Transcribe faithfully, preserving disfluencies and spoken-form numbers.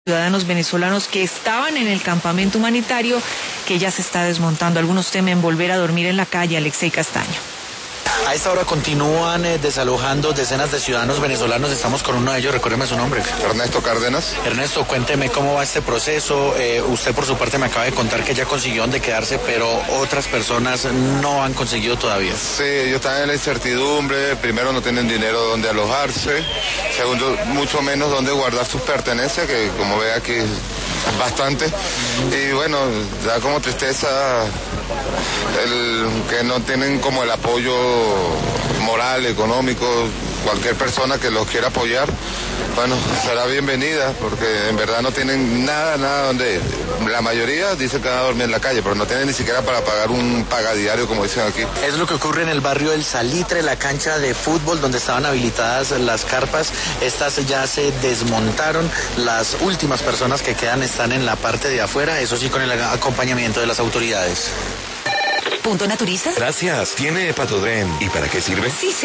ciudadanos venezolanos que estaban en el campamento humanitario que ya se está desmontando. Algunos temen volver a dormir en la calle. Alexei Castaño. A esta hora continúan eh, desalojando decenas de ciudadanos venezolanos. Estamos con uno de ellos, recuérdeme su nombre. Ernesto Cárdenas. Ernesto, cuénteme cómo va este proceso. Eh, usted por su parte me acaba de contar que ya consiguió dónde quedarse, pero otras personas no han conseguido todavía. Sí, ellos están en la incertidumbre. Primero, no tienen dinero donde alojarse. Segundo, mucho menos donde guardar sus pertenencias, que como ve aquí es bastante. Y bueno, da como tristeza el que no tienen como el apoyo moral, económico. Cualquier persona que los quiera apoyar, bueno, será bienvenida, porque en verdad no tienen nada, nada donde ir. La mayoría dice que van a dormir en la calle, pero no tienen ni siquiera para pagar un pagadiario, como dicen aquí. Es lo que ocurre en el barrio El Salitre, la cancha de fútbol donde estaban habilitadas las carpas. Estas ya se desmontaron. Las últimas personas que quedan están en la parte de afuera, eso sí, con el acompañamiento de las autoridades. ¿Punto Naturista? Gracias. ¿Tiene Patodren? ¿Y para qué sirve? Sí, sí.